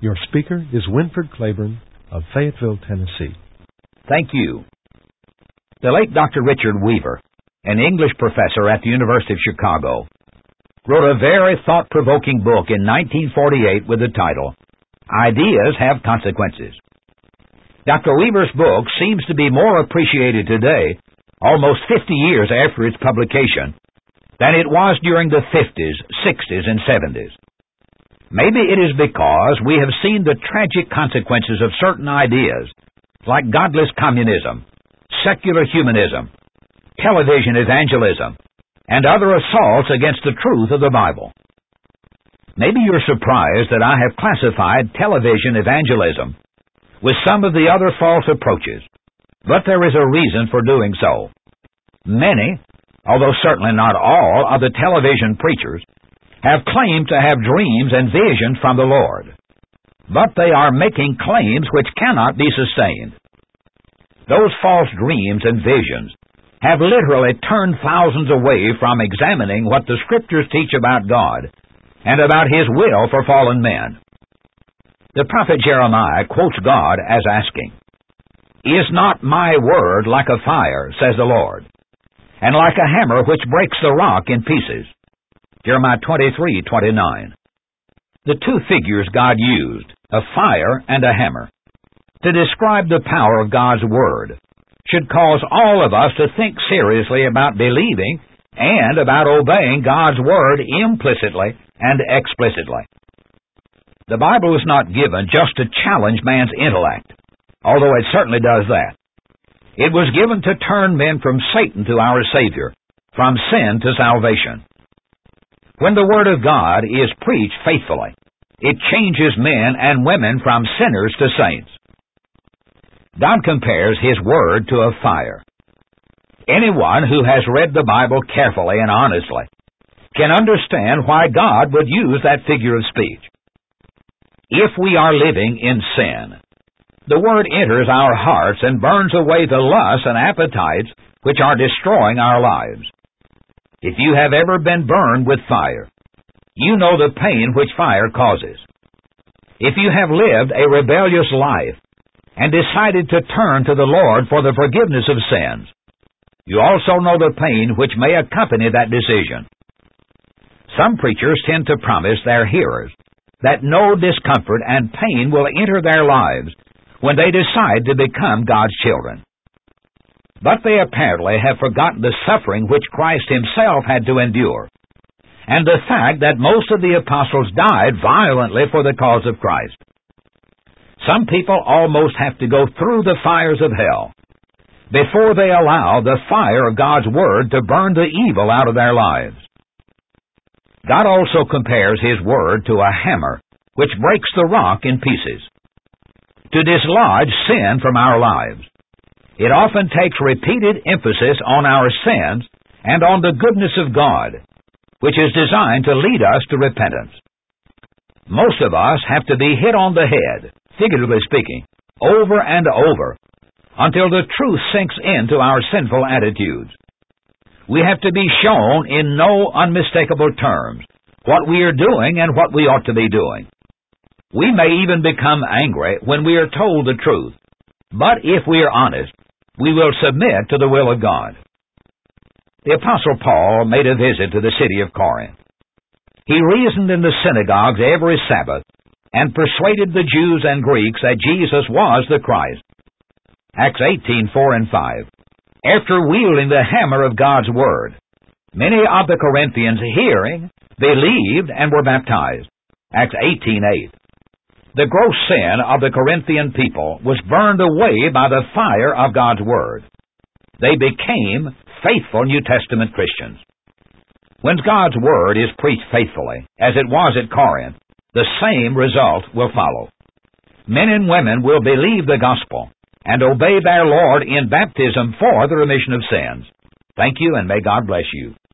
Your speaker is Winford Claiborne of Fayetteville, Tennessee. Thank you. The late Dr. Richard Weaver, an English professor at the University of Chicago, wrote a very thought-provoking book in 1948 with the title, Ideas Have Consequences. Dr. Weaver's book seems to be more appreciated today, almost 50 years after its publication, than it was during the 50s, 60s, and 70s. Maybe it is because we have seen the tragic consequences of certain ideas, like godless communism, secular humanism, television evangelism, and other assaults against the truth of the Bible. Maybe you're surprised that I have classified television evangelism with some of the other false approaches, but there is a reason for doing so. Many, although certainly not all, of the television preachers have claimed to have dreams and visions from the Lord, but they are making claims which cannot be sustained. Those false dreams and visions have literally turned thousands away from examining what the Scriptures teach about God and about His will for fallen men. The prophet Jeremiah quotes God as asking, "Is not my word like a fire, says the Lord, and like a hammer which breaks the rock in pieces?" Jeremiah 23:29. The two figures God used, a fire and a hammer, to describe the power of God's Word, should cause all of us to think seriously about believing and about obeying God's Word implicitly and explicitly. The Bible is not given just to challenge man's intellect, although it certainly does that. It was given to turn men from Satan to our Savior, from sin to salvation. When the Word of God is preached faithfully, it changes men and women from sinners to saints. God compares His Word to a fire. Anyone who has read the Bible carefully and honestly can understand why God would use that figure of speech. If we are living in sin, the Word enters our hearts and burns away the lusts and appetites which are destroying our lives. If you have ever been burned with fire, you know the pain which fire causes. If you have lived a rebellious life and decided to turn to the Lord for the forgiveness of sins, you also know the pain which may accompany that decision. Some preachers tend to promise their hearers that no discomfort and pain will enter their lives when they decide to become God's children. But they apparently have forgotten the suffering which Christ Himself had to endure, and the fact that most of the apostles died violently for the cause of Christ. Some people almost have to go through the fires of hell before they allow the fire of God's Word to burn the evil out of their lives. God also compares His Word to a hammer which breaks the rock in pieces. To dislodge sin from our lives, it often takes repeated emphasis on our sins and on the goodness of God, which is designed to lead us to repentance. Most of us have to be hit on the head, figuratively speaking, over and over, until the truth sinks into our sinful attitudes. We have to be shown in no unmistakable terms what we are doing and what we ought to be doing. We may even become angry when we are told the truth, but if we are honest, we will submit to the will of God. The Apostle Paul made a visit to the city of Corinth. He reasoned in the synagogues every Sabbath and persuaded the Jews and Greeks that Jesus was the Christ. Acts 18:4 and 5. After wielding the hammer of God's Word, many of the Corinthians, hearing, believed and were baptized. Acts 18:8. The gross sin of the Corinthian people was burned away by the fire of God's Word. They became faithful New Testament Christians. When God's Word is preached faithfully, as it was at Corinth, the same result will follow. Men and women will believe the gospel and obey their Lord in baptism for the remission of sins. Thank you, and may God bless you.